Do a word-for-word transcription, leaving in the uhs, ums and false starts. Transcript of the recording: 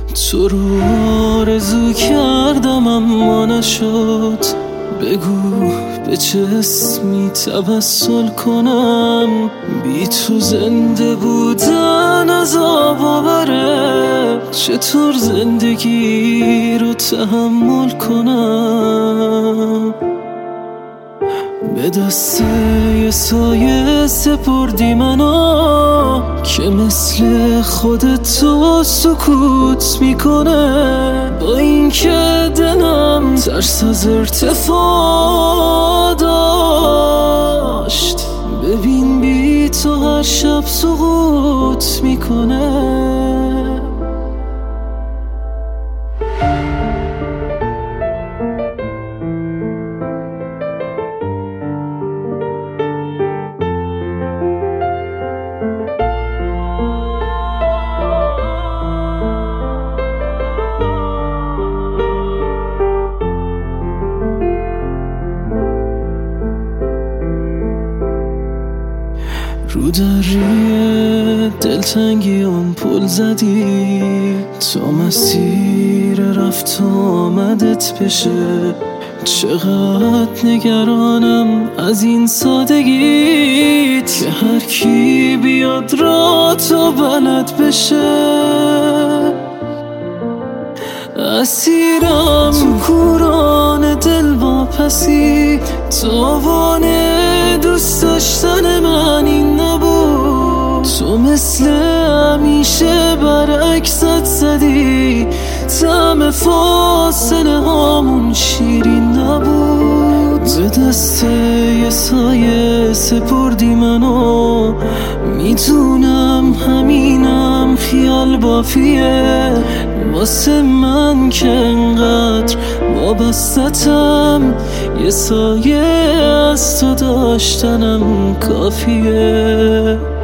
تو رو آرزو کردم اما نشد. بگو به چه اسمی توسل کنم، بی تو زنده بودن عذاب آوره. چطور زندگی رو تحمل کنم؟ به دست یه سایه سپردی منو که مثل خودت تو سکوت میکنه. با این که دلم ترس از ارتفاع داشت، ببین بی تو هر شب سقوط میکنه. رو دری دلتنگی اون پل زدی تا مسیر رفت و آمدت بشه. چقدر نگرانم از این سادگیت که هر کی بیاد را تو بلد بشه. اسیرم تو کوران دل واپسی، تاوان دوست داشتن من این نبود. تو مثل همیشه برعکست زدی، طعم فاصله هامون شیرین نبود. به دست یه سایه سپردی منو، میتونم همینم خیال بافیه واسه من که انقدر وابستتم. یه سایه از تو داشتنم کافیه.